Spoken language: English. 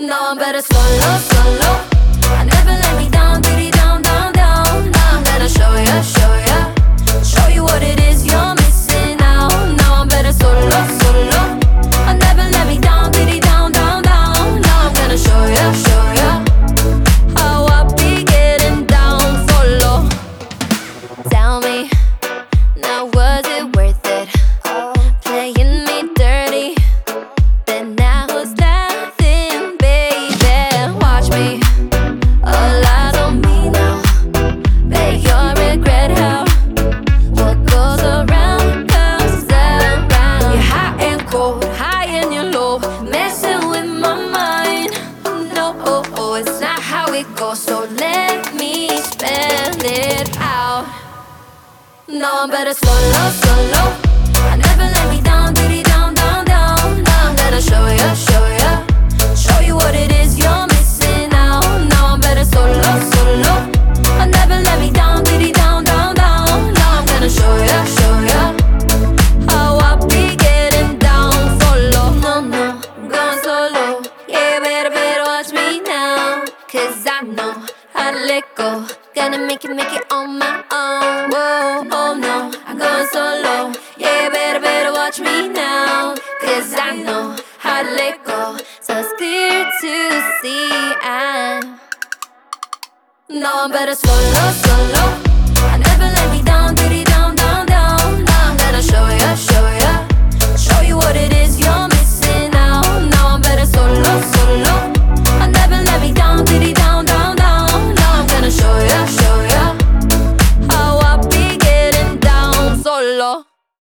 No, I'm better solo, solo. I never let me down, diddy down, down, down. Now I'm gonna show ya, show ya, show you what it is you're missing out. Now I'm better solo, solo. I never let me down, diddy down, down, down. Now I'm gonna show ya, show ya, how I be getting down for low. Tell me, now was it worth it? Playing me dirty, then now who's laughing, baby? Watch me, all eyes on me now. Bet you'll regret how what goes around comes around. You're hot and cold, high and you're low, messing with my mind. No, it's not how it goes, so let me spell it out. No, I'm better solo, solo. I never let me down, diddy down, down, down. Now I'm gonna show ya, show ya, show you what it is you're missing out. Now I'm better solo, solo. I never let me down, diddy down, down, down. Now I'm gonna show ya, how I be getting down for low. No, no, I'm going solo. Yeah, better watch me now, 'cause I know how to let go. Gonna make it on my own. Whoa, oh no, I'm going solo. Yeah, better watch me now, 'cause I know how to let go. So it's clear to see no, I'm better solo, solo.